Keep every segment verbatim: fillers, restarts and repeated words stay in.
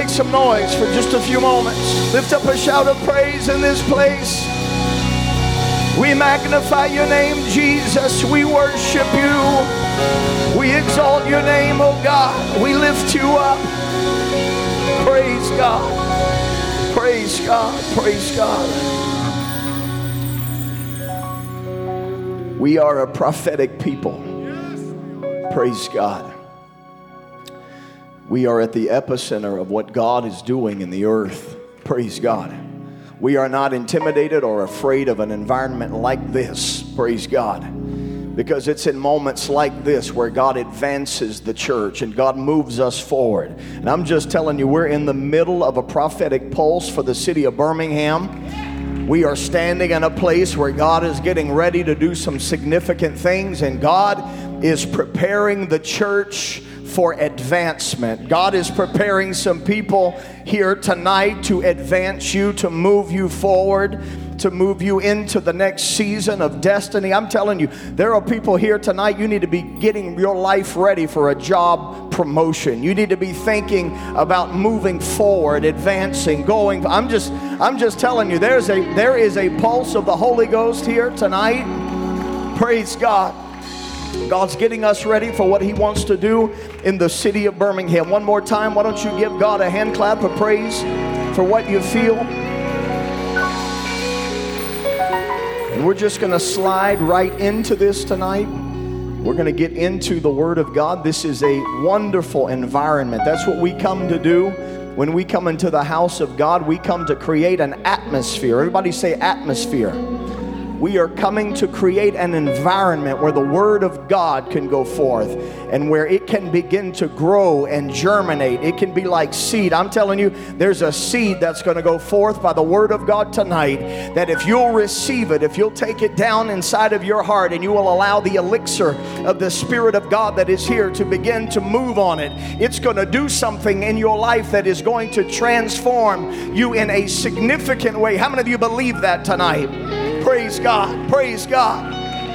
make some noise for just a few moments. Lift up a shout of praise in this place. We magnify your name, Jesus. We worship you. We exalt your name, oh God. We lift you up. Praise God. Praise God. Praise God. We are a prophetic people. Praise God. We are at the epicenter of what God is doing in the earth. Praise God. We are not intimidated or afraid of an environment like this. Praise God. Because it's in moments like this where God advances the church and God moves us forward. And I'm just telling you, we're in the middle of a prophetic pulse for the city of Birmingham. We are standing in a place where God is getting ready to do some significant things, and God is preparing the church for advancement. God is preparing some people here tonight to advance you, to move you forward, to move you into the next season of destiny. I'm telling you, there are people here tonight, you need to be getting your life ready for a job promotion. You need to be thinking about moving forward, advancing, going. I'm just I'm just telling you, there's a there is a pulse of the Holy Ghost here tonight. Praise God. God's getting us ready for what he wants to do in the city of Birmingham. One more time, why don't you give God a hand clap of praise for what you feel? And we're just going to slide right into this tonight. We're going to get into the Word of God. This is a wonderful environment. That's what we come to do. When we come into the house of God, we come to create an atmosphere. Everybody say atmosphere. We are coming to create an environment where the Word of God can go forth and where it can begin to grow and germinate. It can be like seed. I'm telling you, there's a seed that's going to go forth by the Word of God tonight, that if you'll receive it, if you'll take it down inside of your heart and you will allow the elixir of the Spirit of God that is here to begin to move on it, it's going to do something in your life that is going to transform you in a significant way. How many of you believe that tonight? Praise God. Praise God.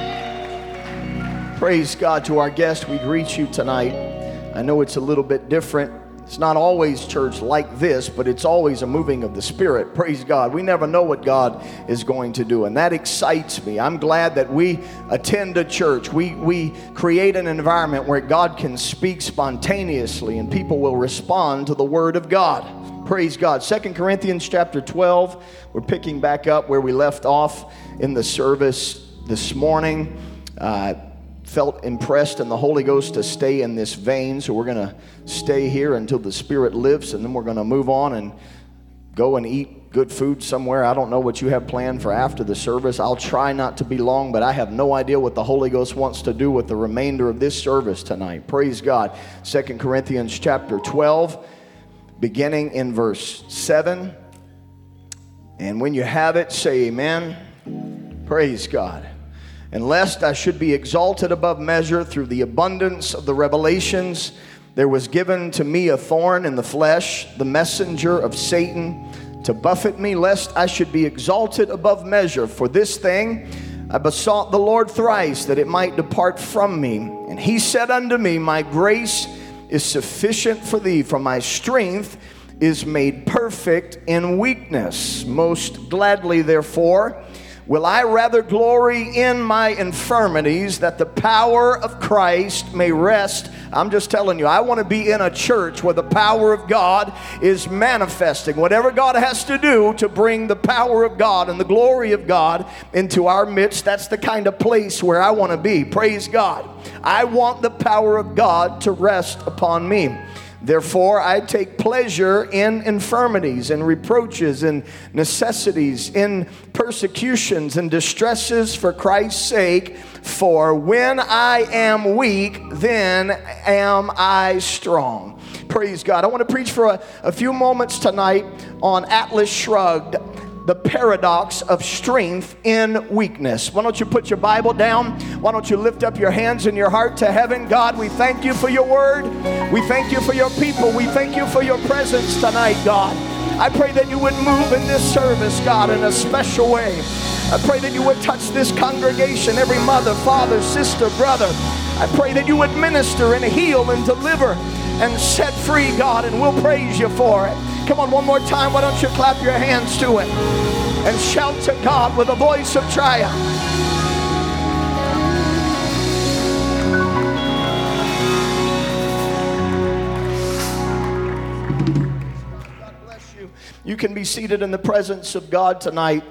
Praise God. To our guest, we greet you tonight. I know it's a little bit different. It's not always church like this, but it's always a moving of the Spirit. Praise God. We never know what God is going to do, and that excites me. I'm glad that we attend a church. We, we create an environment where God can speak spontaneously and people will respond to the Word of God. Praise God. Second Corinthians chapter twelve. We're picking back up where we left off in the service this morning. Uh, felt impressed in the Holy Ghost to stay in this vein, so we're going to stay here until the Spirit lifts, and then we're going to move on and go and eat good food somewhere. I don't know what you have planned for after the service. I'll try not to be long, but I have no idea what the Holy Ghost wants to do with the remainder of this service tonight. Praise God. Second Corinthians chapter twelve. Beginning in verse seven. And when you have it, say amen. Praise God. And lest I should be exalted above measure through the abundance of the revelations, there was given to me a thorn in the flesh, the messenger of Satan, to buffet me, lest I should be exalted above measure. For this thing I besought the Lord thrice, that it might depart from me. And he said unto me, my grace is sufficient for thee, for my strength is made perfect in weakness. Most gladly, therefore, will I rather glory in my infirmities, that the power of Christ may rest. I'm just telling you, I want to be in a church where the power of God is manifesting. Whatever God has to do to bring the power of God and the glory of God into our midst, that's the kind of place where I want to be. Praise God. I want the power of God to rest upon me. Therefore, I take pleasure in infirmities and reproaches and necessities, in persecutions and distresses for Christ's sake. For when I am weak, then am I strong. Praise God. I want to preach for a, a few moments tonight on Atlas Shrugged, the paradox of strength in weakness. Why don't you put your Bible down? Why don't you lift up your hands and your heart to heaven? God, we thank you for your word. We thank you for your people. We thank you for your presence tonight, God. I pray that you would move in this service, God, in a special way. I pray that you would touch this congregation, every mother, father, sister, brother. I pray that you would minister and heal and deliver and set free, God, and we'll praise you for it. Come on, one more time. Why don't you clap your hands to it and shout to God with a voice of triumph. God bless you. You can be seated in the presence of God tonight.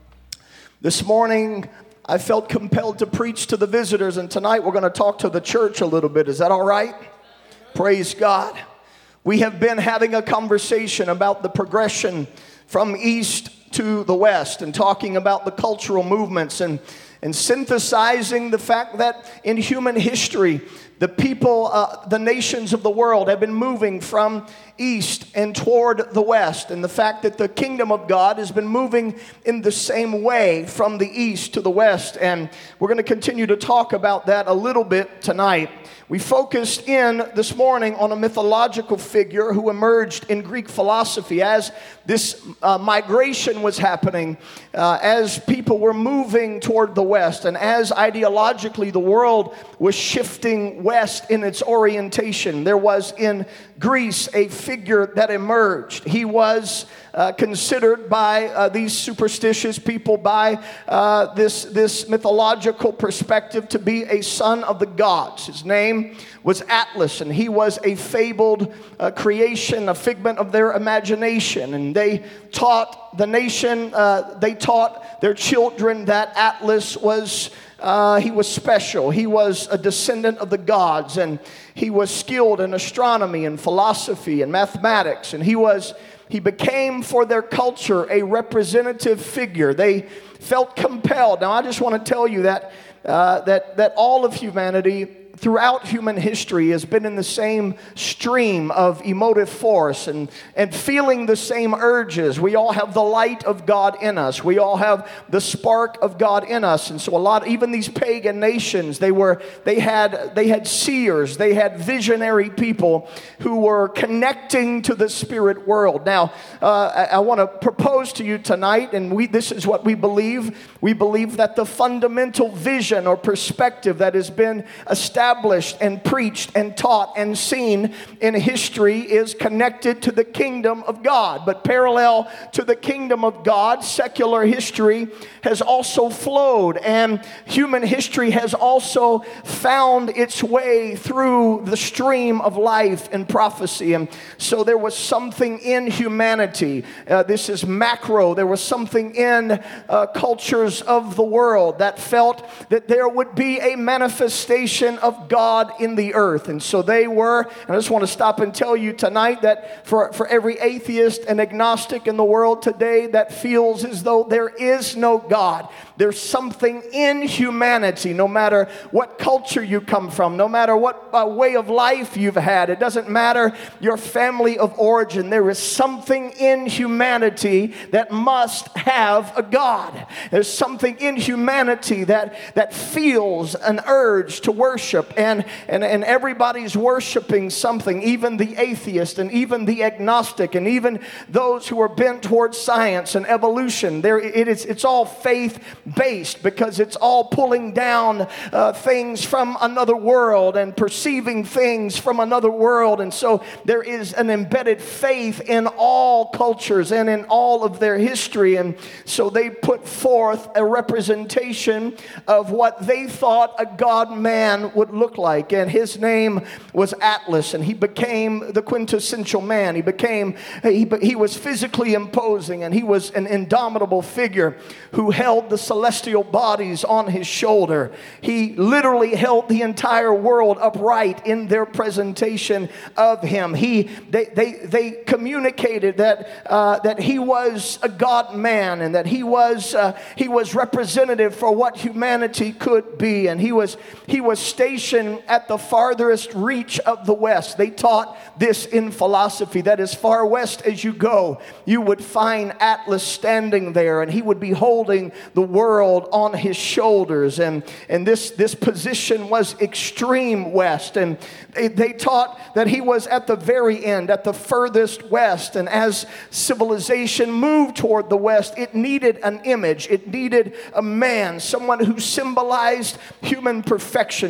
This morning, I felt compelled to preach to the visitors, and tonight we're going to talk to the church a little bit. Is that all right? Praise God. We have been having a conversation about the progression from east to the west and talking about the cultural movements and, and synthesizing the fact that in human history, the people, uh, the nations of the world have been moving from east and toward the west. And the fact that the kingdom of God has been moving in the same way from the east to the west. And we're going to continue to talk about that a little bit tonight. We focused in this morning on a mythological figure who emerged in Greek philosophy as this uh, migration was happening, uh, as people were moving toward the west, and as ideologically the world was shifting west in its orientation. There was in Greece a figure that emerged. He was uh, considered by uh, these superstitious people, by uh, this, this mythological perspective, to be a son of the gods. His name was Atlas, and he was a fabled uh, creation, a figment of their imagination. And they taught the nation, uh, they taught their children that Atlas was Uh, he was special. He was a descendant of the gods, and he was skilled in astronomy and philosophy and mathematics. And he was, he became for their culture a representative figure. They felt compelled. Now, I just want to tell you that uh, that that all of humanity throughout human history has been in the same stream of emotive force and, and feeling the same urges. We all have the light of God in us. We all have the spark of God in us. And so a lot, even these pagan nations, they were, they had, they had seers, they had visionary people who were connecting to the spirit world. Now, uh, I, I want to propose to you tonight, and we, this is what we believe. We believe that the fundamental vision or perspective that has been established established and preached and taught and seen in history is connected to the kingdom of God. But parallel to the kingdom of God, secular history has also flowed, and human history has also found its way through the stream of life and prophecy. And so there was something in humanity. Uh, this is macro. There was something in uh, cultures of the world that felt that there would be a manifestation of God in the earth. And so they were, and I just want to stop and tell you tonight that for, for every atheist and agnostic in the world today that feels as though there is no God, there's something in humanity, no matter what culture you come from, no matter what uh, way of life you've had, it doesn't matter your family of origin, there is something in humanity that must have a God. There's something in humanity that, that feels an urge to worship. And, and, and everybody's worshiping something, even the atheist and even the agnostic and even those who are bent towards science and evolution. There, it is, it's all faith-based because it's all pulling down uh, things from another world and perceiving things from another world. And so there is an embedded faith in all cultures and in all of their history. And so they put forth a representation of what they thought a God-man would look like. And his name was Atlas, and he became the quintessential man. He became, he, he was physically imposing, and he was an indomitable figure who held the celestial bodies on his shoulder. He literally held the entire world upright in their presentation of him. He, they, they, they communicated that, uh, that he was a God-man, and that he was, uh, he was representative for what humanity could be. And he was, he was stationed at the farthest reach of the west. They taught this in philosophy, that as far west as you go, you would find Atlas standing there, and he would be holding the world on his shoulders. And, and this, this position was extreme west. And they, they taught that he was at the very end, at the furthest west. And as civilization moved toward the west, it needed an image. It needed a man, someone who symbolized human perfection, someone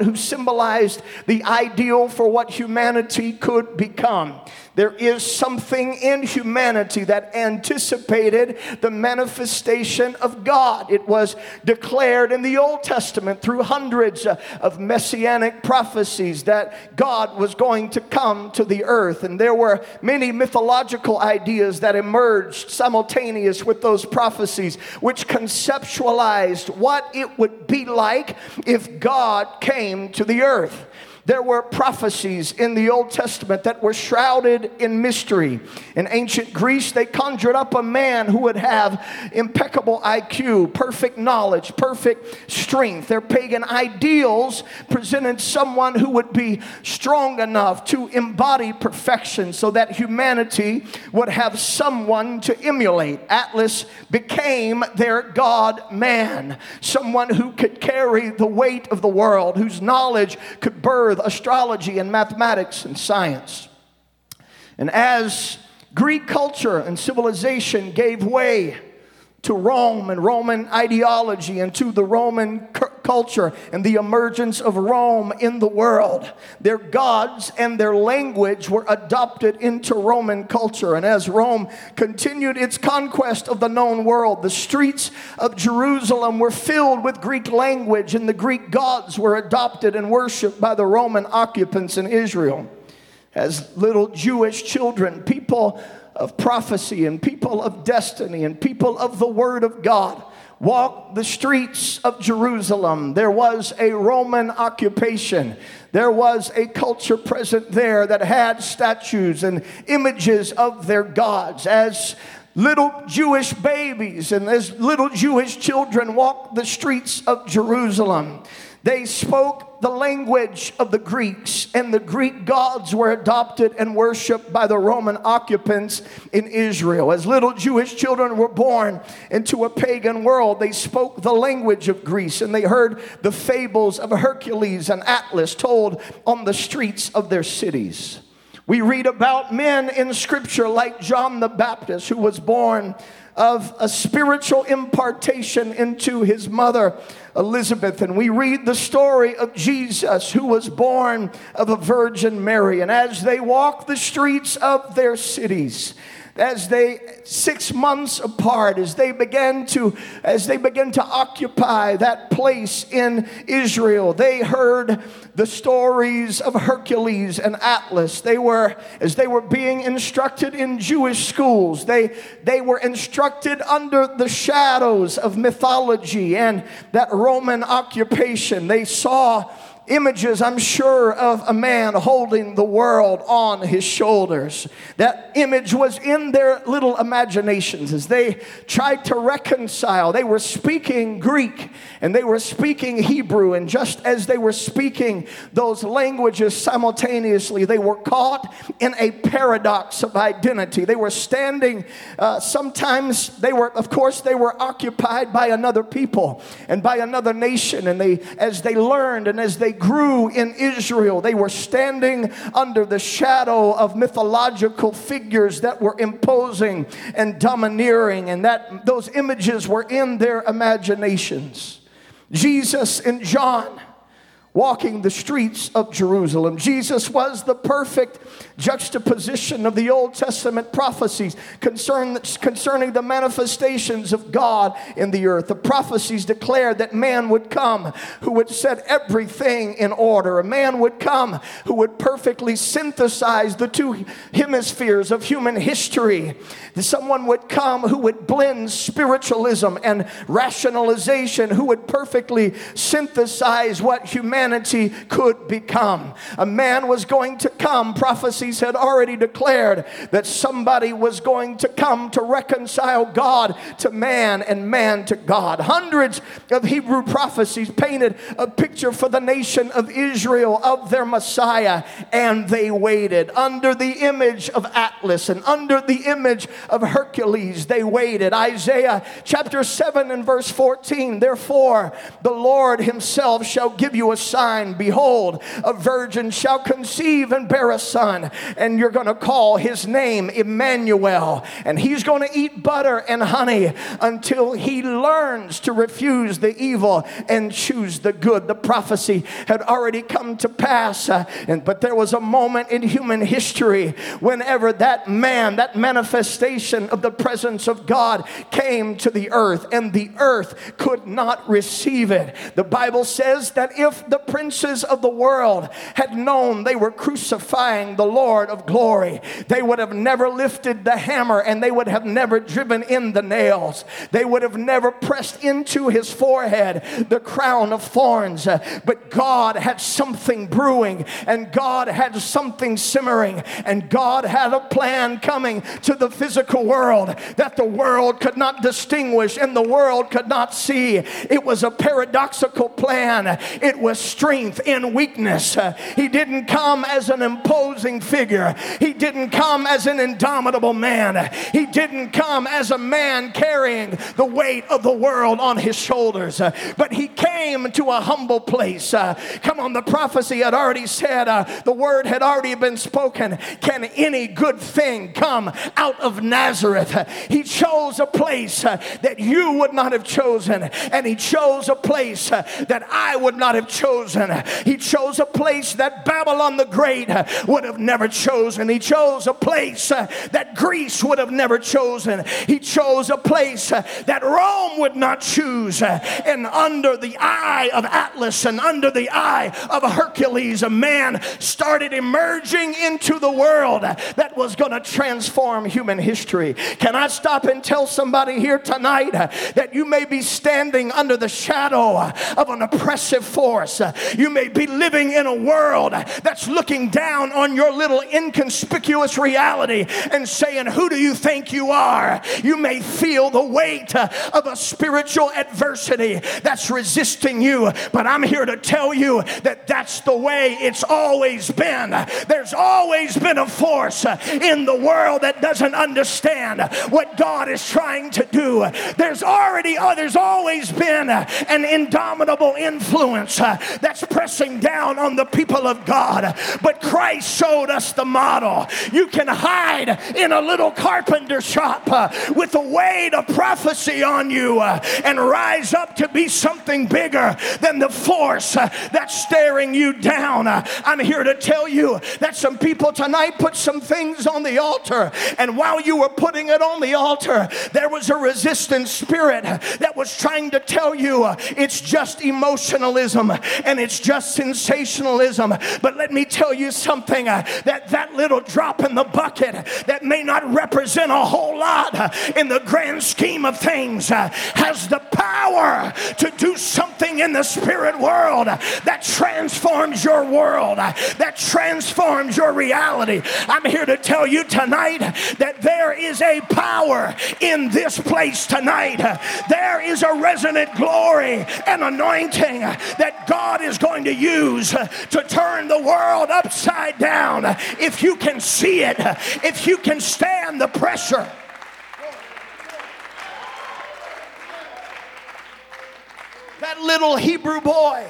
who symbolized the ideal for what humanity could become. There is something in humanity that anticipated the manifestation of God. It was declared in the Old Testament through hundreds of messianic prophecies that God was going to come to the earth. And there were many mythological ideas that emerged simultaneous with those prophecies, which conceptualized what it would be like if God came to the earth. There were prophecies in the Old Testament that were shrouded in mystery. In ancient Greece, they conjured up a man who would have impeccable I Q, perfect knowledge, perfect strength. Their pagan ideals presented someone who would be strong enough to embody perfection so that humanity would have someone to emulate. Atlas became their God man, someone who could carry the weight of the world, whose knowledge could birth astrology and mathematics and science. And as Greek culture and civilization gave way to Rome and Roman ideology and to the Roman cu- culture and the emergence of Rome in the world, their gods and their language were adopted into Roman culture. And as Rome continued its conquest of the known world, the streets of Jerusalem were filled with Greek language, and the Greek gods were adopted and worshiped by the Roman occupants in Israel. As little Jewish children, people of prophecy and people of destiny and people of the Word of God walked the streets of Jerusalem. There was a Roman occupation. There was a culture present there that had statues and images of their gods. As little Jewish babies and as little Jewish children walked the streets of Jerusalem, they spoke the language of the Greeks, and the Greek gods were adopted and worshiped by the Roman occupants in Israel. As little Jewish children were born into a pagan world, they spoke the language of Greece, and they heard the fables of Hercules and Atlas told on the streets of their cities. We read about men in Scripture like John the Baptist, who was born of a spiritual impartation into his mother Elizabeth. And we read the story of Jesus, who was born of a Virgin Mary. And as they walked the streets of their cities, as they six months apart, as they began to as they began to occupy that place in Israel, they heard the stories of Hercules and Atlas. They were as they were being instructed in Jewish schools, they they were instructed under the shadows of mythology and that Roman occupation. They saw images, I'm sure, of a man holding the world on his shoulders. That image was in their little imaginations as they tried to reconcile. They were speaking Greek and they were speaking Hebrew, and just as they were speaking those languages simultaneously, they were caught in a paradox of identity. They were standing, uh, sometimes they were, of course, they were occupied by another people and by another nation, and they, as they learned and as they grew in Israel, they were standing under the shadow of mythological figures that were imposing and domineering, and that those images were in their imaginations. Jesus and John walking the streets of Jerusalem. Jesus was the perfect juxtaposition of the Old Testament prophecies concern, concerning the manifestations of God in the earth. The prophecies declared that man would come who would set everything in order. A man would come who would perfectly synthesize the two hemispheres of human history. Someone would come who would blend spiritualism and rationalization, who would perfectly synthesize what humanity could become. A man was going to come. Prophecies had already declared that somebody was going to come to reconcile God to man and man to God. Hundreds of Hebrew prophecies painted a picture for the nation of Israel of their Messiah, and they waited. Under the image of Atlas and under the image of Hercules, they waited. Isaiah chapter seven and verse fourteen, therefore the Lord himself shall give you a sign, behold, a virgin shall conceive and bear a son, and you're going to call his name Emmanuel, and he's going to eat butter and honey until he learns to refuse the evil and choose the good. The prophecy had already come to pass, uh, and but there was a moment in human history whenever that man, that manifestation of the presence of God came to the earth, and the earth could not receive it. The Bible says that if the princes of the world had known they were crucifying the Lord of glory, they would have never lifted the hammer, and they would have never driven in the nails. They would have never pressed into his forehead the crown of thorns. But God had something brewing, and God had something simmering, and God had a plan coming to the physical world that the world could not distinguish and the world could not see. It was a paradoxical plan. It was strength in weakness. He didn't come as an imposing figure. He didn't come as an indomitable man. He didn't come as a man carrying the weight of the world on his shoulders. But he came to a humble place. Uh, come on, the prophecy had already said, uh, the word had already been spoken. Can any good thing come out of Nazareth? He chose a place uh, that you would not have chosen, and he chose a place uh, that I would not have chosen. He chose a place that Babylon the Great uh, would have never chosen. He chose a place uh, that Greece would have never chosen. He chose a place uh, that Rome would not choose. Uh, and under the eye of Atlas and under the eye of Hercules, a man started emerging into the world that was going to transform human history. Can I stop and tell somebody here tonight that you may be standing under the shadow of an oppressive force? You may be living in a world that's looking down on your little inconspicuous reality and saying, who do you think you are? You may feel the weight of a spiritual adversity that's resisting you, but I'm here to tell you that that's the way it's always been. There's always been a force in the world that doesn't understand what God is trying to do. There's already, oh, there's always been an indomitable influence that's pressing down on the people of God. But Christ showed us the model. You can hide in a little carpenter shop with a weight of prophecy on you and rise up to be something bigger than the force that's staring you down. I'm here to tell you that some people tonight put some things on the altar, and while you were putting it on the altar, there was a resistant spirit that was trying to tell you it's just emotionalism and it's just sensationalism. But let me tell you something, that that little drop in the bucket that may not represent a whole lot in the grand scheme of things has the power to do something in the spirit world that transforms your world, that transforms your reality. I'm here to tell you tonight that there is a power in this place tonight. There is a resonant glory and anointing that God is going to use to turn the world upside down. If you can see it, if you can stand the pressure. That little Hebrew boy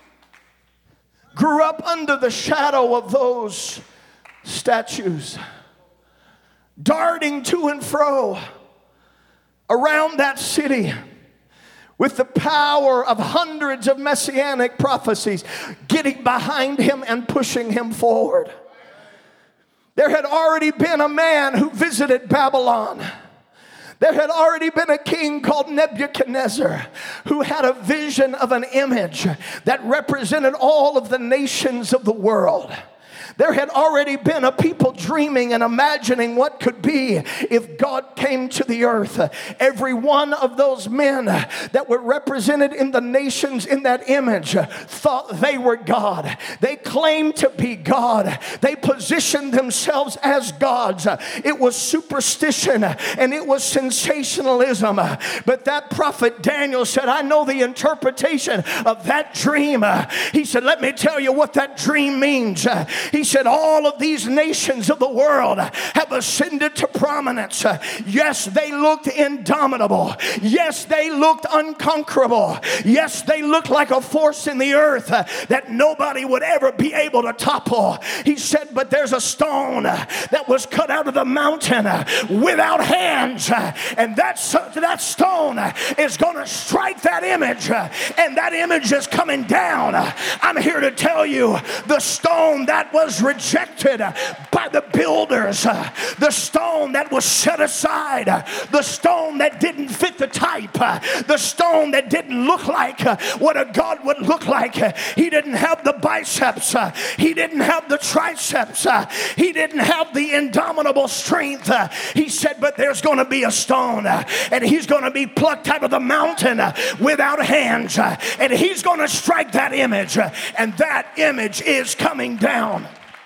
grew up under the shadow of those statues, darting to and fro around that city with the power of hundreds of messianic prophecies getting behind him and pushing him forward. There had already been a man who visited Babylon. There had already been a king called Nebuchadnezzar who had a vision of an image that represented all of the nations of the world. There had already been a people dreaming and imagining what could be if God came to the earth. Every one of those men that were represented in the nations in that image thought they were God. They claimed to be God. They positioned themselves as gods. It was superstition and it was sensationalism. But that prophet Daniel said, I know the interpretation of that dream. He said, let me tell you what that dream means. He said, all of these nations of the world have ascended to prominence. Yes, they looked indomitable. Yes, they looked unconquerable. Yes, they looked like a force in the earth that nobody would ever be able to topple. He said, but there's a stone that was cut out of the mountain without hands, and that, that stone is going to strike that image, and that image is coming down. I'm here to tell you, the stone that was rejected by the builders, the stone that was set aside, the stone that didn't fit the type, the stone that didn't look like what a God would look like. He didn't have the biceps, he didn't have the triceps, he didn't have the indomitable strength. He said, but there's going to be a stone, and he's going to be plucked out of the mountain without hands, and he's going to strike that image, and that image is coming down.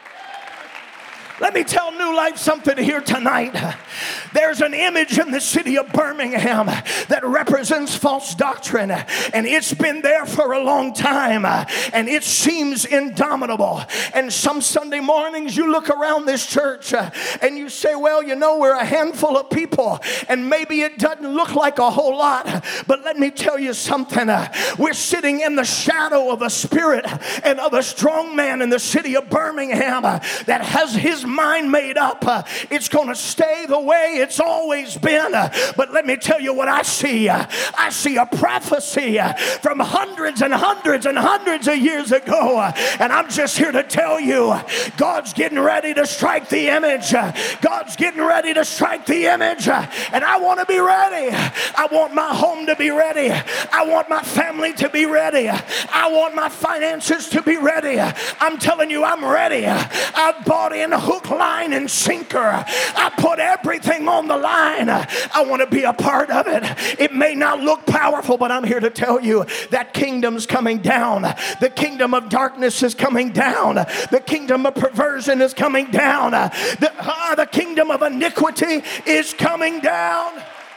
Let me tell New Life something here tonight. There's an image in the city of Birmingham that represents false doctrine, and it's been there for a long time, and it seems indomitable. And some Sunday mornings you look around this church and you say, well, you know, we're a handful of people, and maybe it doesn't look like a whole lot, but let me tell you something. We're sitting in the shadow of a spirit and of a strong man in the city of Birmingham that has his mind made up. Uh, it's going to stay the way it's always been. Uh, but let me tell you what I see. Uh, I see a prophecy uh, from hundreds and hundreds and hundreds of years ago. Uh, and I'm just here to tell you, uh, God's getting ready to strike the image. Uh, God's getting ready to strike the image. Uh, and I want to be ready. I want my home to be ready. I want my family to be ready. I want my finances to be ready. I'm telling you, I'm ready. I've bought in hook, line, and sinker. I put everything on the line. I want to be a part of it. It may not look powerful, but I'm here to tell you that kingdom's coming down. The kingdom of darkness is coming down. The kingdom of perversion is coming down. The, uh, the kingdom of iniquity is coming down.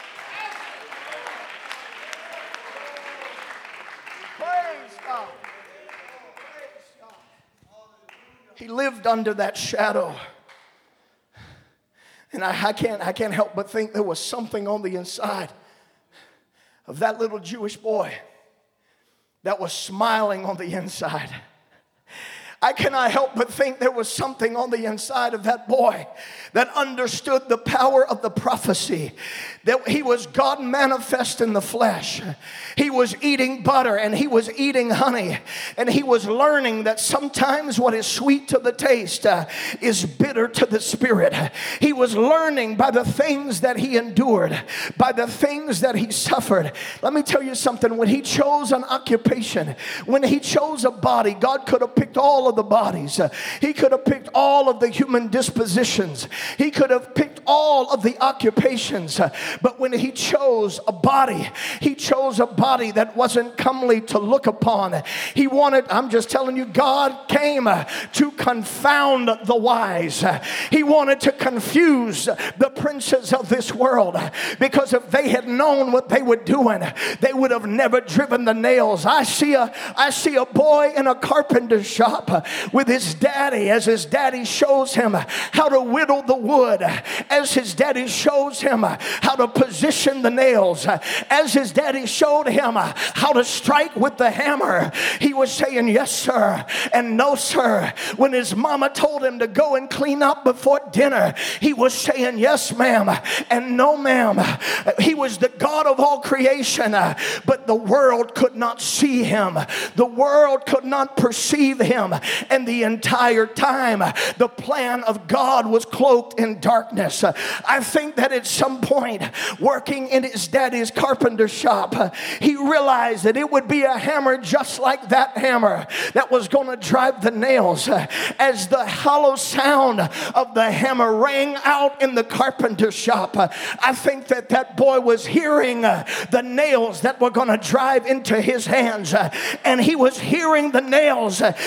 Praise God. Praise God. He lived under that shadow. And I, I can't I can't help but think there was something on the inside of that little Jewish boy that was smiling on the inside. I cannot help but think there was something on the inside of that boy that understood the power of the prophecy, that he was God manifest in the flesh. He was eating butter and he was eating honey, and he was learning that sometimes what is sweet to the taste uh, is bitter to the spirit. He was learning by the things that he endured, by the things that he suffered. Let me tell you something. When he chose an occupation, when he chose a body, God could have picked all of the bodies. Uh, he could have picked all of the human dispositions. He could have picked all of the occupations. Uh, but when he chose a body, he chose a body that wasn't comely to look upon. He wanted, I'm just telling you, God came uh, to confound the wise. Uh, he wanted to confuse the princes of this world, because if they had known what they were doing, they would have never driven the nails. I see a, I see a boy in a carpenter shop uh, with his daddy, as his daddy shows him how to whittle the wood, as his daddy shows him how to position the nails, as his daddy showed him how to strike with the hammer. He was saying yes sir and no sir. When his mama told him to go and clean up before dinner, he was saying yes ma'am and no ma'am. He was the God of all creation, but the world could not see him. The world could not perceive him. And the entire time, the plan of God was cloaked in darkness. I think that at some point, working in his daddy's carpenter shop, he realized that it would be a hammer just like that hammer that was going to drive the nails. As the hollow sound of the hammer rang out in the carpenter shop, I think that that boy was hearing the nails that were going to drive into his hands, and he was hearing the nails that were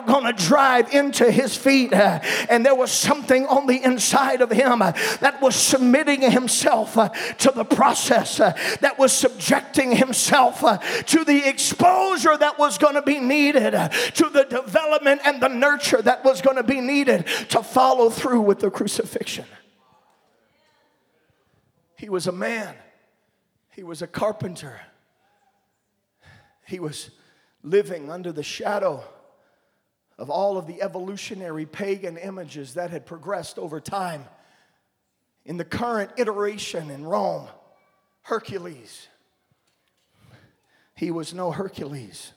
going to drive into his feet. And there was something on the inside of him that was submitting himself to the process, that was subjecting himself to the exposure that was going to be needed, to the development and the nurture that was going to be needed to follow through with the crucifixion. He was a man. He was a carpenter. He was living under the shadow of all of the evolutionary pagan images that had progressed over time. In the current iteration in Rome, Hercules. He was no Hercules.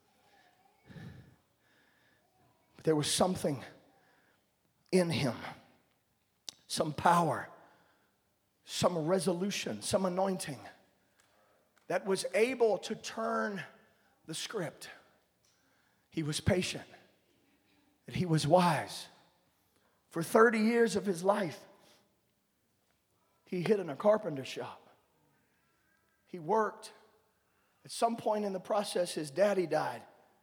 But there was something in him, some power, some resolution, some anointing that was able to turn the script. He was patient, and he was wise. For thirty years of his life, he hid in a carpenter shop. He worked. At some point in the process, his daddy died.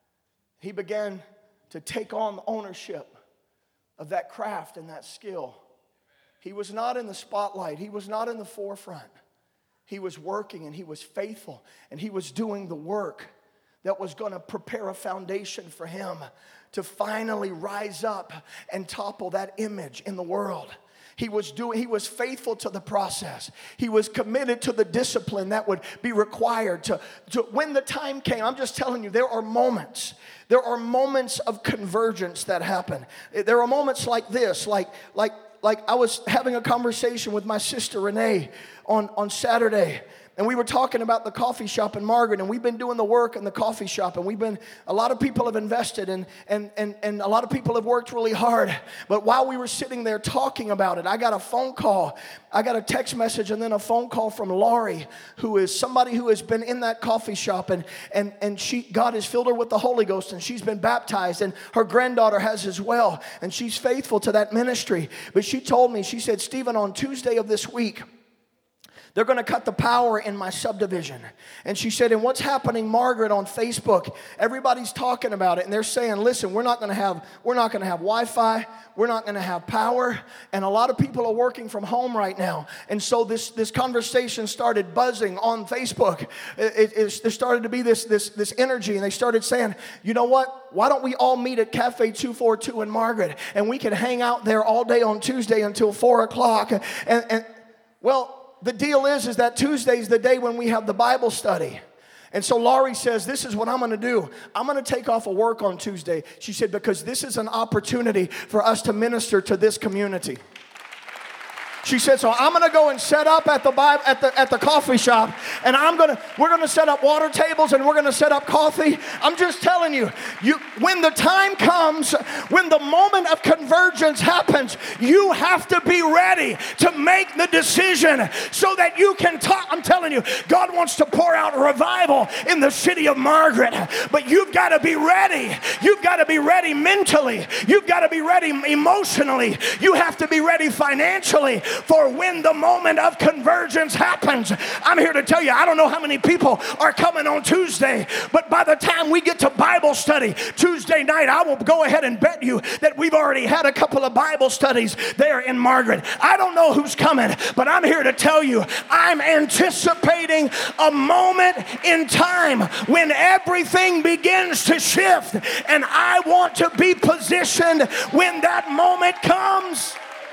He began to take on the ownership of that craft and that skill. He was not in the spotlight. He was not in the forefront. He was working, and he was faithful, and he was doing the work that was going to prepare a foundation for him to finally rise up and topple that image in the world. He was doing, he was faithful to the process. He was committed to the discipline that would be required to, to when the time came. I'm just telling you, there are moments. There are moments of convergence that happen. There are moments like this, like, like, like I was having a conversation with my sister Renee on, on Saturday. And we were talking about the coffee shop in Margaret, and we've been doing the work in the coffee shop, and we've been, a lot of people have invested, and, and, and, and a lot of people have worked really hard. But while we were sitting there talking about it, I got a phone call, I got a text message, and then a phone call from Laurie, who is somebody who has been in that coffee shop, and, and, and she, God has filled her with the Holy Ghost, and she's been baptized, and her granddaughter has as well, and she's faithful to that ministry. But she told me, she said, Stephen, on Tuesday of this week, they're going to cut the power in my subdivision. And she said, and what's happening, Margaret, on Facebook, everybody's talking about it. And they're saying, listen, we're not going to have, we're not going to have Wi-Fi. We're not going to have power. And a lot of people are working from home right now. And so this, this conversation started buzzing on Facebook. It, it, there started to be this, this, this energy. And they started saying, you know what? Why don't we all meet at Cafe two forty-two in Margaret? And we can hang out there all day on Tuesday until four o'clock. And, and well, the deal is, is that Tuesday's the day when we have the Bible study. And so Laurie says, this is what I'm going to do. I'm going to take off of work on Tuesday. She said, because this is an opportunity for us to minister to this community. She said, so I'm going to go and set up at the Bible, at the at the coffee shop, and I'm going to we're going to set up water tables, and we're going to set up coffee. I'm just telling you, you when the time comes, when the moment of convergence happens, you have to be ready to make the decision so that you can talk. I'm telling you, God wants to pour out revival in the city of Margaret, but you've got to be ready. You've got to be ready mentally. You've got to be ready emotionally. You have to be ready financially. For when the moment of convergence happens, I'm here to tell you, I don't know how many people are coming on Tuesday, but by the time we get to Bible study Tuesday night, I will go ahead and bet you that we've already had a couple of Bible studies there in Margaret. I don't know who's coming, but I'm here to tell you, I'm anticipating a moment in time when everything begins to shift, and I want to be positioned when that moment comes.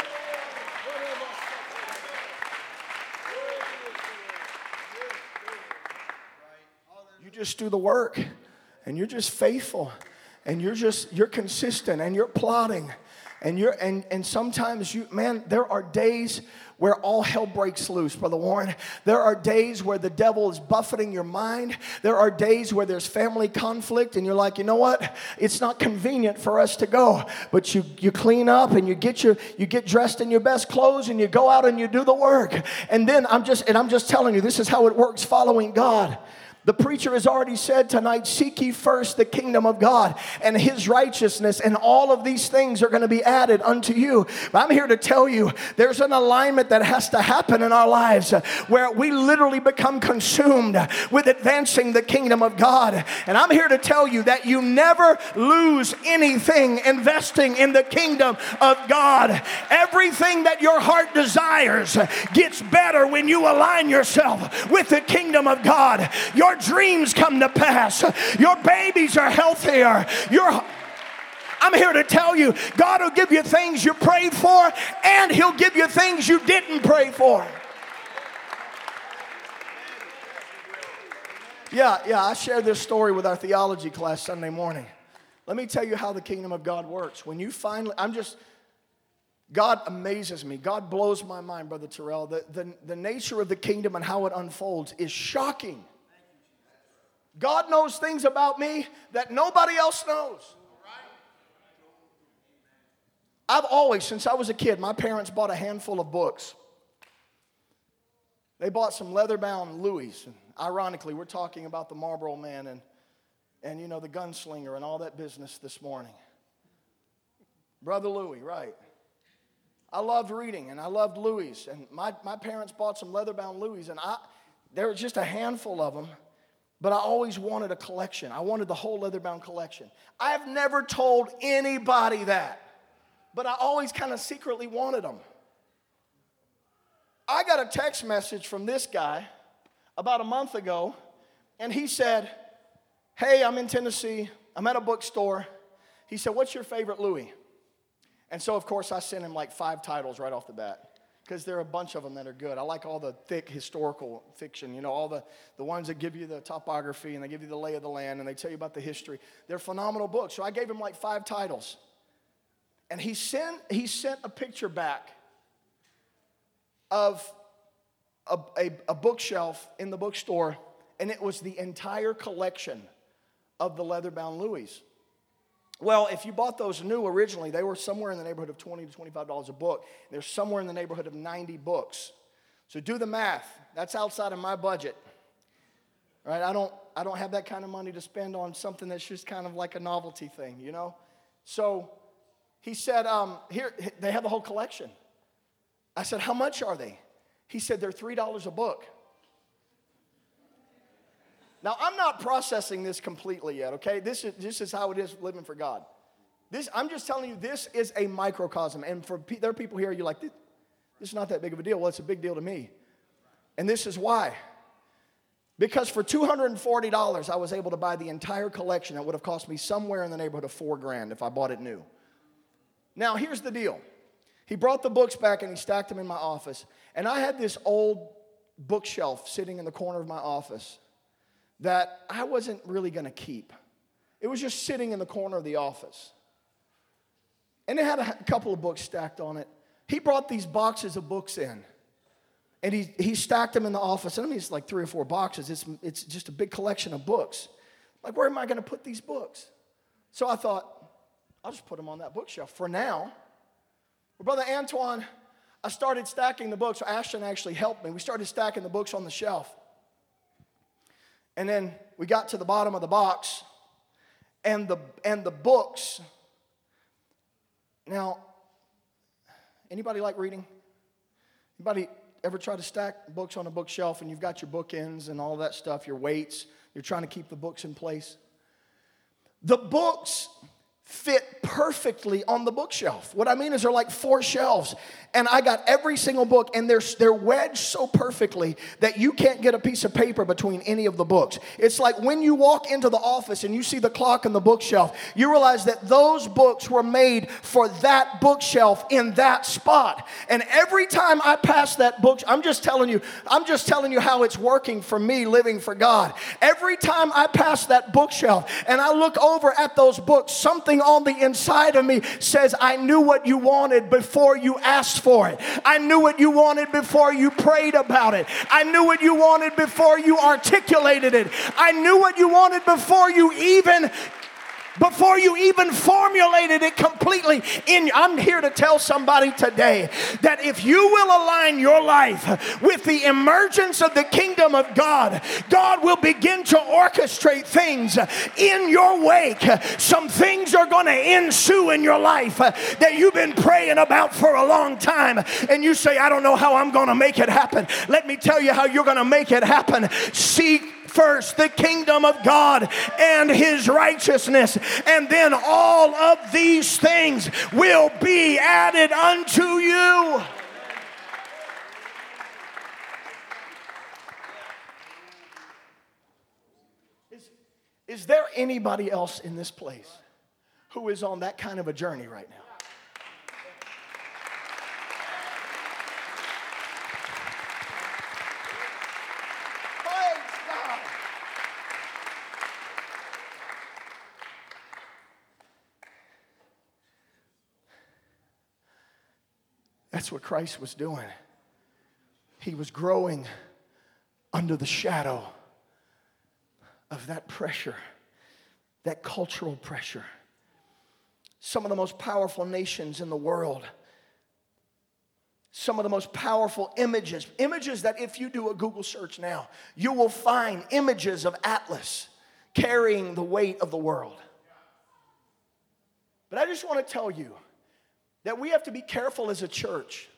Just do the work, and you're just faithful, and you're just you're consistent, and you're plotting, and you're and and sometimes you man there are days where all hell breaks loose, Brother Warren. There are days where the devil is buffeting your mind. There are days where there's family conflict, and you're like, you know what? It's not convenient for us to go, but you you clean up, and you get your you get dressed in your best clothes, and you go out and you do the work. And then I'm just and I'm just telling you, this is how it works following God. The preacher has already said tonight, seek ye first the kingdom of God and his righteousness, and all of these things are going to be added unto you. But I'm here to tell you, there's an alignment that has to happen in our lives where we literally become consumed with advancing the kingdom of God. And I'm here to tell you that you never lose anything investing in the kingdom of God. Everything that your heart desires gets better when you align yourself with the kingdom of God. Your dreams come to pass. Your babies are healthier. Your I'm here to tell you, God will give you things you prayed for, and he'll give you things you didn't pray for. Yeah, yeah, I shared this story with our theology class Sunday morning. Let me tell you how the kingdom of God works. When you finally, I'm just, God amazes me. God blows my mind, Brother Terrell. The, the, the nature of the kingdom and how it unfolds is shocking. God knows things about me that nobody else knows. I've always, since I was a kid, my parents bought a handful of books. They bought some leather-bound Louis. And ironically, we're talking about the Marlboro Man and, and, you know, the gunslinger and all that business this morning. Brother Louis, right. I loved reading, and I loved Louis. And my, my parents bought some leather-bound Louis, and I there was just a handful of them. But I always wanted a collection. I wanted the whole leather-bound collection. I've never told anybody that. But I always kind of secretly wanted them. I got a text message from this guy about a month ago, and he said, hey, I'm in Tennessee. I'm at a bookstore. He said, what's your favorite Louis? And so, of course, I sent him like five titles right off the bat, because there are a bunch of them that are good. I like all the thick historical fiction, you know, all the, the ones that give you the topography and they give you the lay of the land and they tell you about the history. They're phenomenal books. So I gave him like five titles. And he sent, he sent a picture back of a, a, a bookshelf in the bookstore, and it was the entire collection of the leather-bound Louis. Well, if you bought those new originally, they were somewhere in the neighborhood of twenty to twenty-five dollars a book. They're somewhere in the neighborhood of ninety books. So do the math. That's outside of my budget. Right? I don't, I don't have that kind of money to spend on something that's just kind of like a novelty thing, you know? So he said, um, here, they have the whole collection. I said, how much are they? He said, they're three dollars a book. Now, I'm not processing this completely yet, okay? This is, this is how it is living for God. This, I'm just telling you, this is a microcosm. And for pe- there are people here, you're like, this, this is not that big of a deal. Well, it's a big deal to me. And this is why. Because for two hundred forty dollars, I was able to buy the entire collection that would have cost me somewhere in the neighborhood of four grand if I bought it new. Now, here's the deal. He brought the books back and he stacked them in my office. And I had this old bookshelf sitting in the corner of my office that I wasn't really going to keep. It was just sitting in the corner of the office. And it had a couple of books stacked on it. He brought these boxes of books in. And he, he stacked them in the office. And I mean, it's like three or four boxes. It's, it's just a big collection of books. Like, where am I going to put these books? So I thought, I'll just put them on that bookshelf for now. Well, Brother Antoine, I started stacking the books. Ashton actually helped me. We started stacking the books on the shelf. And then we got to the bottom of the box, and the and the books. Now, anybody like reading? Anybody ever try to stack books on a bookshelf and you've got your bookends and all that stuff, your weights, you're trying to keep the books in place? The books fit perfectly on the bookshelf. What I mean is they're like four shelves, and I got every single book, and they're, they're wedged so perfectly that you can't get a piece of paper between any of the books. It's like when you walk into the office and you see the clock on the bookshelf, you realize that those books were made for that bookshelf in that spot. And every time I pass that book, I'm just telling you, I'm just telling you how it's working for me living for God. Every time I pass that bookshelf and I look over at those books, something on the inside of me says, I knew what you wanted before you asked for it. I knew what you wanted before you prayed about it. I knew what you wanted before you articulated it. I knew what you wanted before you even before you even formulated it completely in. I'm here to tell somebody today that if you will align your life with the emergence of the kingdom of God, God will begin to orchestrate things in your wake. Some things are going to ensue in your life that you've been praying about for a long time, and you say, I don't know how I'm going to make it happen. Let me tell you how you're going to make it happen. Seek first the kingdom of God and his righteousness, and then all of these things will be added unto you. Is, is there anybody else in this place who is on that kind of a journey right now? That's what Christ was doing. He was growing under the shadow of that pressure, that cultural pressure. Some of the most powerful nations in the world, some of the most powerful images, images that if you do a Google search now, you will find images of Atlas carrying the weight of the world. But I just want to tell you that we have to be careful as a church.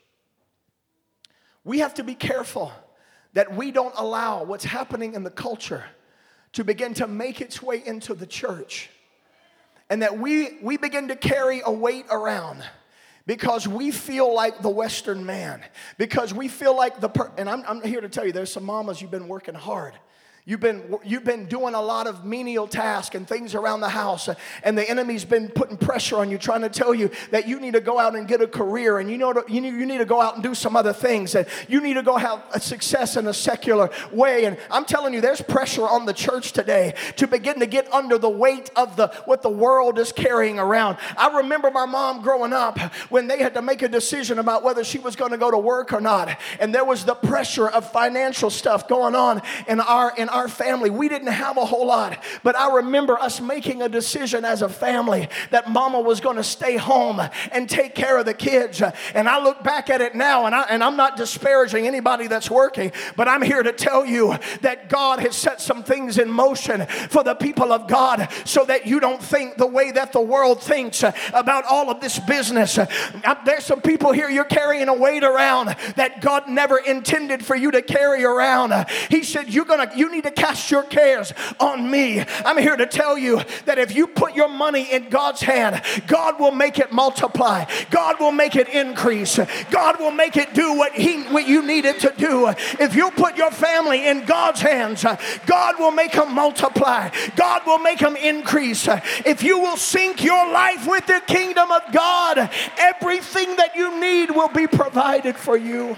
We have to be careful that we don't allow what's happening in the culture to begin to make its way into the church. And that we, we begin to carry a weight around because we feel like the Western man. Because we feel like the, per- and I'm, I'm here to tell you, there's some mamas, you've been working hard. You've been, you've been doing a lot of menial tasks and things around the house, and the enemy's been putting pressure on you, trying to tell you that you need to go out and get a career, and you know you need, you need to go out and do some other things, and you need to go have a success in a secular way. And I'm telling you, there's pressure on the church today to begin to get under the weight of the what the world is carrying around. I remember my mom growing up when they had to make a decision about whether she was going to go to work or not, and there was the pressure of financial stuff going on in our in our Our family. We didn't have a whole lot, but I remember us making a decision as a family that mama was going to stay home and take care of the kids. And I look back at it now, and, I, and I'm not disparaging anybody that's working, but I'm here to tell you that God has set some things in motion for the people of God so that you don't think the way that the world thinks about all of this business. There's some people here, you're carrying a weight around that God never intended for you to carry around. He said, you're gonna, you need to cast your cares on me. I'm here to tell you that if you put your money in God's hand, God will make it multiply. God will make it increase. God will make it do what he what you need it to do. If you put your family in God's hands, God will make them multiply. God will make them increase. If you will sync your life with the kingdom of God, everything that you need will be provided for you.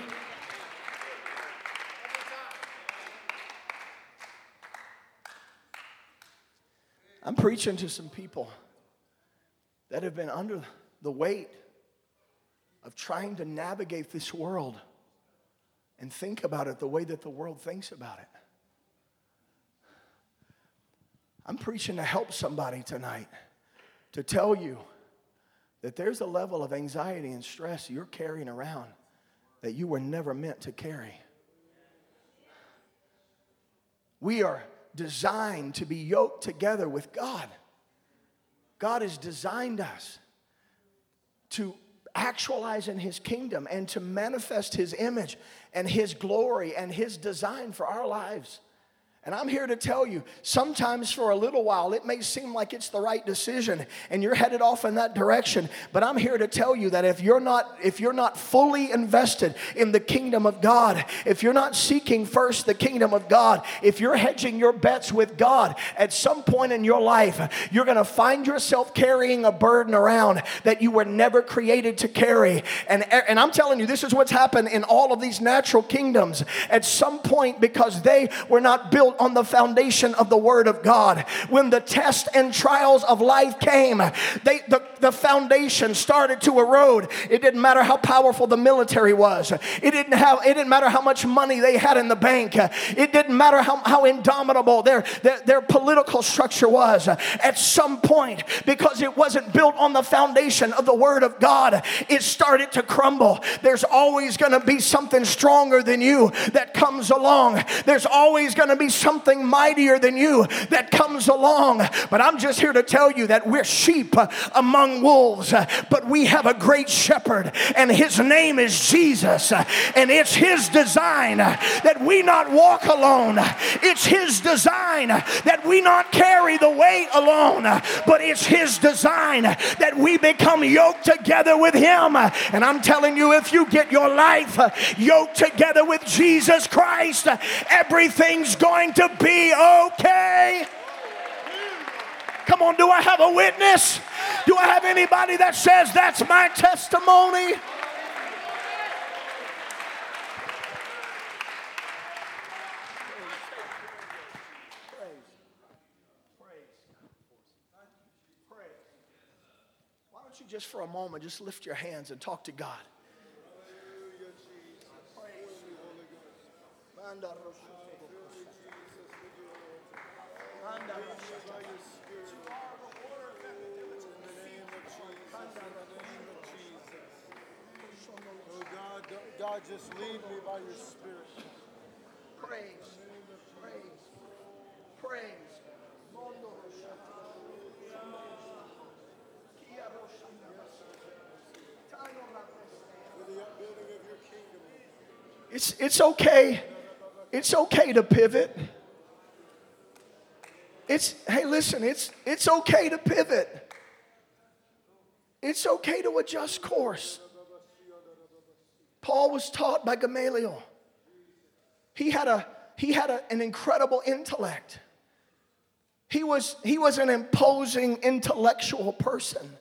I'm preaching to some people that have been under the weight of trying to navigate this world and think about it the way that the world thinks about it. I'm preaching to help somebody tonight, to tell you that there's a level of anxiety and stress you're carrying around that you were never meant to carry. We are designed to be yoked together with God. God has designed us to actualize in his kingdom and to manifest his image and his glory and his design for our lives. And I'm here to tell you, sometimes for a little while, it may seem like it's the right decision and you're headed off in that direction. But I'm here to tell you that if you're not, if you're not fully invested in the kingdom of God, if you're not seeking first the kingdom of God, if you're hedging your bets with God, at some point in your life, you're going to find yourself carrying a burden around that you were never created to carry. And, and I'm telling you, this is what's happened in all of these natural kingdoms. At some point, because they were not built built on the foundation of the Word of God. When the tests and trials of life came, they, the, the foundation started to erode. It didn't matter how powerful the military was. It didn't have, it didn't matter how much money they had in the bank. It didn't matter how, how indomitable their, their, their political structure was. At some point, because it wasn't built on the foundation of the Word of God, it started to crumble. There's always going to be something stronger than you that comes along. There's always going to be something mightier than you that comes along. But I'm just here to tell you that we're sheep among wolves, but we have a great shepherd, and his name is Jesus. And it's his design that we not walk alone. It's his design that we not carry the weight alone, but it's his design that we become yoked together with him. And I'm telling you, if you get your life yoked together with Jesus Christ, everything's going to be okay. Come on, do I have a witness? Do I have anybody that says that's my testimony? Why don't you just for a moment just lift your hands and talk to God? God, just lead me by your Spirit. Praise, praise, praise. For the upbuilding of your kingdom. It's, it's okay. It's okay to pivot. It's, hey, listen, it's, it's okay to pivot. It's okay to adjust course. Paul was taught by Gamaliel. He had a he had a, an incredible intellect. He was he was an imposing intellectual person.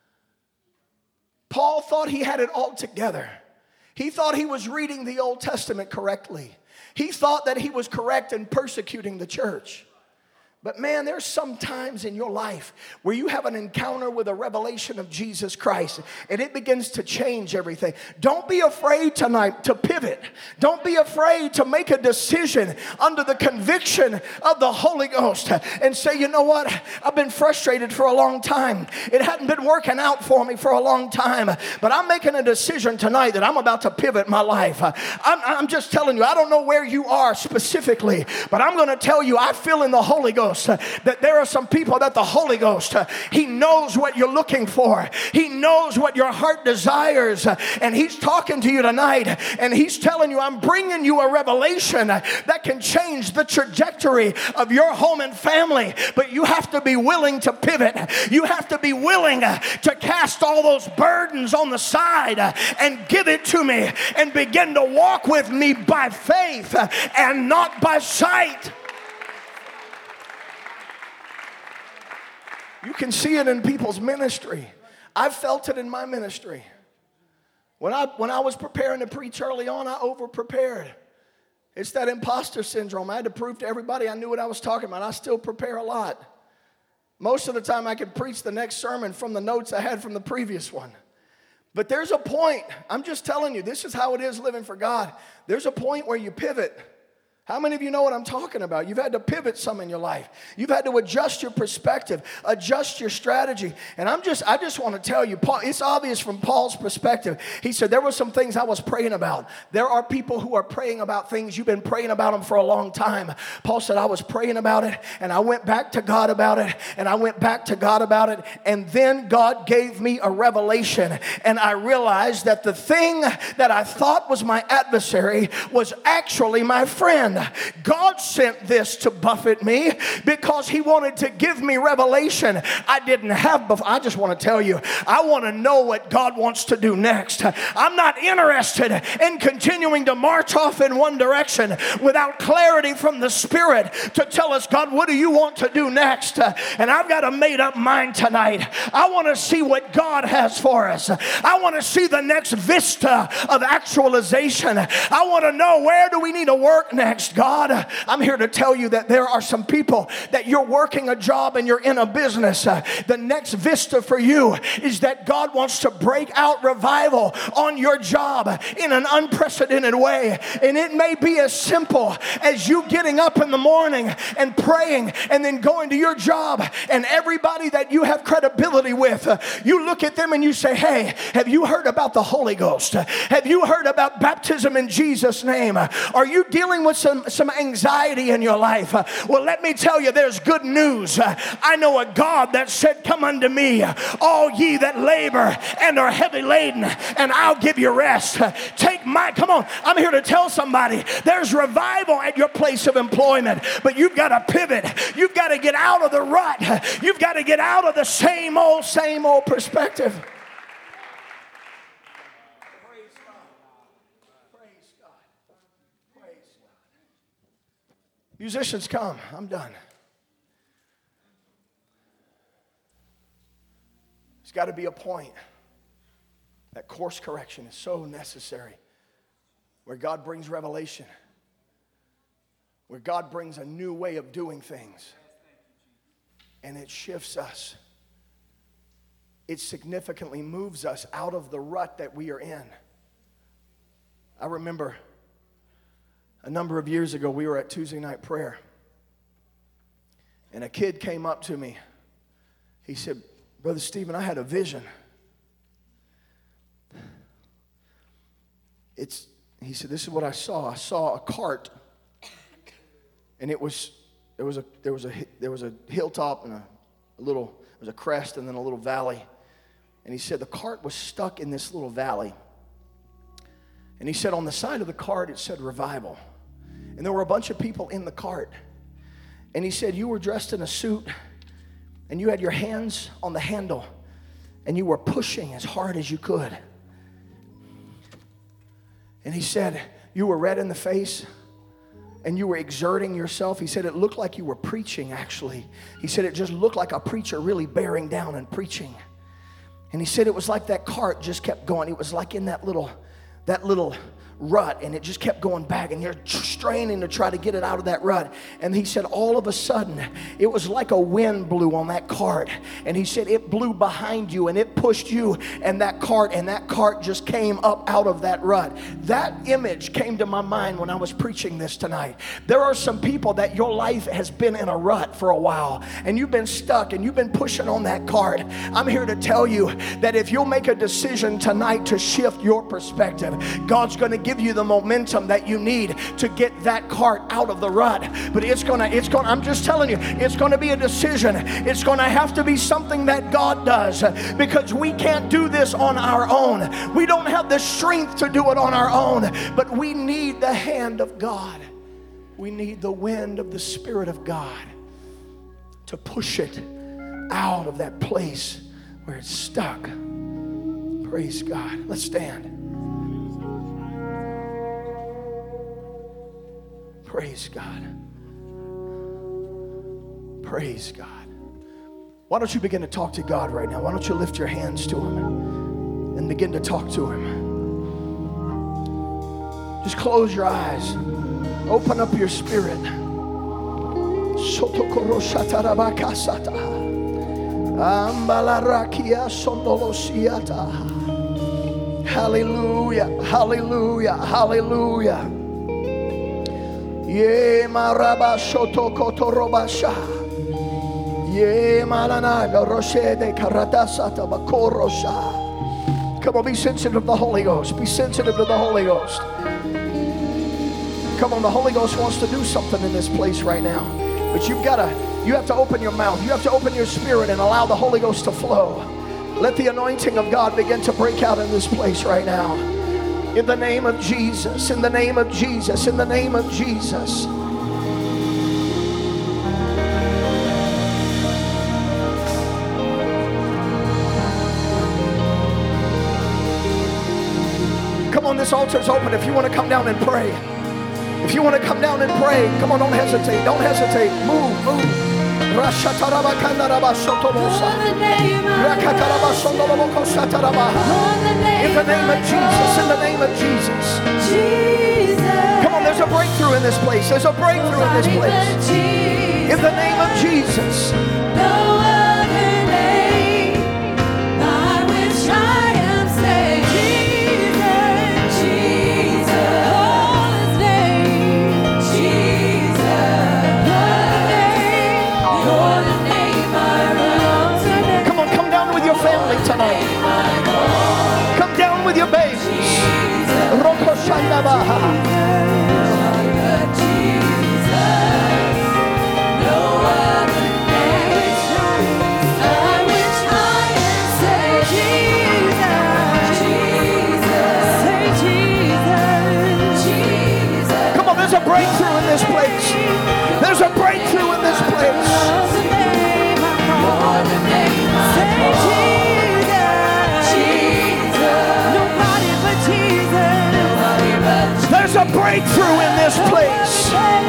Paul thought he had it all together. He thought he was reading the Old Testament correctly. He thought that he was correct in persecuting the church. But man, there's some times in your life where you have an encounter with a revelation of Jesus Christ, and it begins to change everything. Don't be afraid tonight to pivot. Don't be afraid to make a decision under the conviction of the Holy Ghost and say, you know what? I've been frustrated for a long time. It hadn't been working out for me for a long time, but I'm making a decision tonight that I'm about to pivot my life. I'm, I'm just telling you, I don't know where you are specifically, but I'm going to tell you, I feel in the Holy Ghost that there are some people that the Holy Ghost, he knows what you're looking for. He knows what your heart desires, and he's talking to you tonight, and he's telling you, I'm bringing you a revelation that can change the trajectory of your home and family, but you have to be willing to pivot. You have to be willing to cast all those burdens on the side and give it to me and begin to walk with me by faith and not by sight. You can see it in people's ministry. I've felt it in my ministry. When I, when I was preparing to preach early on, I over-prepared. It's that imposter syndrome. I had to prove to everybody I knew what I was talking about. I still prepare a lot. Most of the time, I could preach the next sermon from the notes I had from the previous one. But there's a point. I'm just telling you, this is how it is living for God. There's a point where you pivot. How many of you know what I'm talking about? You've had to pivot some in your life. You've had to adjust your perspective, adjust your strategy. And I'm just, I just want to tell you, Paul, it's obvious from Paul's perspective. He said, there were some things I was praying about. There are people who are praying about things. You've been praying about them for a long time. Paul said, I was praying about it, and I went back to God about it, and I went back to God about it. And then God gave me a revelation, and I realized that the thing that I thought was my adversary was actually my friend. God sent this to buffet me because he wanted to give me revelation I didn't have before. I just want to tell you, I want to know what God wants to do next. I'm not interested in continuing to march off in one direction without clarity from the Spirit to tell us, God, what do you want to do next? And I've got a made up mind tonight. I want to see what God has for us. I want to see the next vista of actualization. I want to know, where do we need to work next? next, God? I'm here to tell you that there are some people that you're working a job and you're in a business. Uh, the next vista for you is that God wants to break out revival on your job in an unprecedented way. And it may be as simple as you getting up in the morning and praying and then going to your job, and everybody that you have credibility with, uh, you look at them and you say, hey, have you heard about the Holy Ghost? Have you heard about baptism in Jesus' name? Are you dealing with some, some anxiety in your life? Uh, well, let me tell you, there's good news. Uh, I know a God that said, come unto me, all ye that labor and are heavy laden, and I'll give you rest. Uh, take my, come on, I'm here to tell somebody, there's revival at your place of employment, but you've got to pivot. You've got to get out of the rut. You've got to get out of the same old, same old perspective. Praise God. Praise God. Praise God. Musicians, come. I'm done. There's got to be a point. That course correction is so necessary. Where God brings revelation. Where God brings a new way of doing things. And it shifts us. It significantly moves us out of the rut that we are in. I remember a number of years ago, we were at Tuesday night prayer. And a kid came up to me. He said, Brother Stephen, I had a vision. It's, he said, this is what I saw. I saw a cart. And it was, there was a, there was a, there was a hilltop and a, a little, there was a crest and then a little valley. And he said the cart was stuck in this little valley. And he said on the side of the cart, it said revival. And there were a bunch of people in the cart. And he said, you were dressed in a suit and you had your hands on the handle and you were pushing as hard as you could. And he said, you were red in the face and you were exerting yourself. He said, it looked like you were preaching, actually. He said, it just looked like a preacher really bearing down and preaching. And he said, it was like that cart just kept going. It was like in that little, that little rut, and it just kept going back, and you're straining to try to get it out of that rut. And he said all of a sudden it was like a wind blew on that cart, and he said it blew behind you and it pushed you and that cart, and that cart just came up out of that rut. That image came to my mind when I was preaching this tonight. There are some people that your life has been in a rut for a while, and you've been stuck and you've been pushing on that cart. I'm here to tell you that if you'll make a decision tonight to shift your perspective, God's going to give you the momentum that you need to get that cart out of the rut. But it's gonna, it's gonna, I'm just telling you, it's gonna be a decision. It's gonna have to be something that God does, because we can't do this on our own. We don't have the strength to do it on our own, but we need the hand of God. We need the wind of the Spirit of God to push it out of that place where it's stuck. Praise God. Let's stand. Praise God. Praise God. Why don't you begin to talk to God right now? Why don't you lift your hands to Him and begin to talk to Him? Just close your eyes. Open up your spirit. Hallelujah. Hallelujah. Hallelujah. Ye maraba shoto kotorobasha. Ye malana roshe de karadasata bakorosha. Come on, be sensitive to the Holy Ghost. Be sensitive to the Holy Ghost. Come on, the Holy Ghost wants to do something in this place right now. But you've got to, you have to open your mouth. You have to open your spirit and allow the Holy Ghost to flow. Let the anointing of God begin to break out in this place right now. In the name of Jesus, in the name of Jesus, in the name of Jesus. Come on, this altar's open. If you want to come down and pray. If you want to come down and pray, come on, don't hesitate. Don't hesitate. Move, move. In the name of Jesus, in the name of Jesus. Jesus. Come on, there's a breakthrough in this place. There's a breakthrough in this place. In the name of Jesus. No other name by which I am saved. Jesus, Jesus, call His name. Jesus, you're the name I run to. Come on, come down with your family tonight. Come down with your babies. Roko Shandabaha. There's a breakthrough in this place. There's a breakthrough in this place. There's a breakthrough in this place.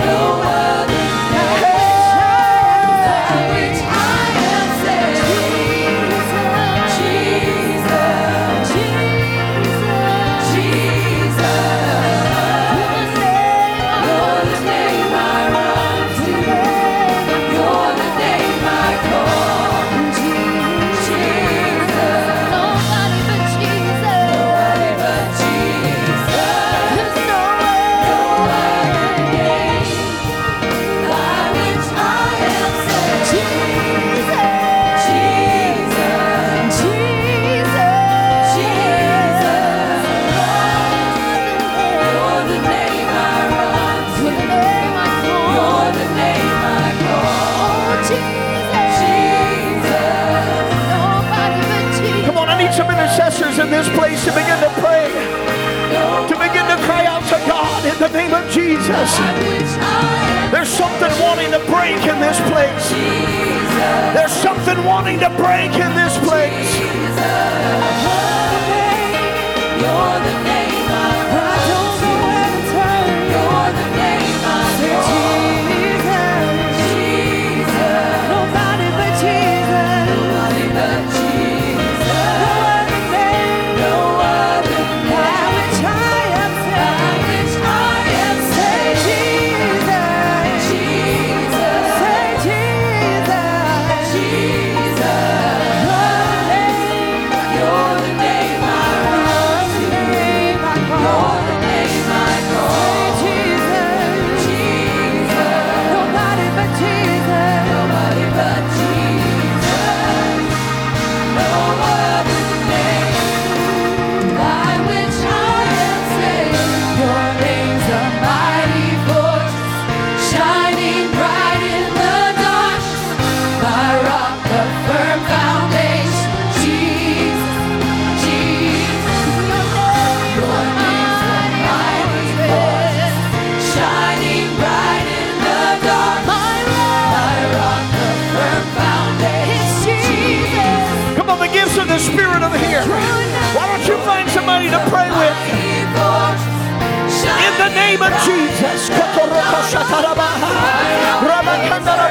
In this place to begin to pray, to begin to cry out to God in the name of Jesus. There's something wanting to break in this place. There's something wanting to break in this place. You're the name I don't know where to turn. You're the name I Jesus, Jesus, nobody but Jesus, nobody but Jesus. To pray with in the name of Jesus.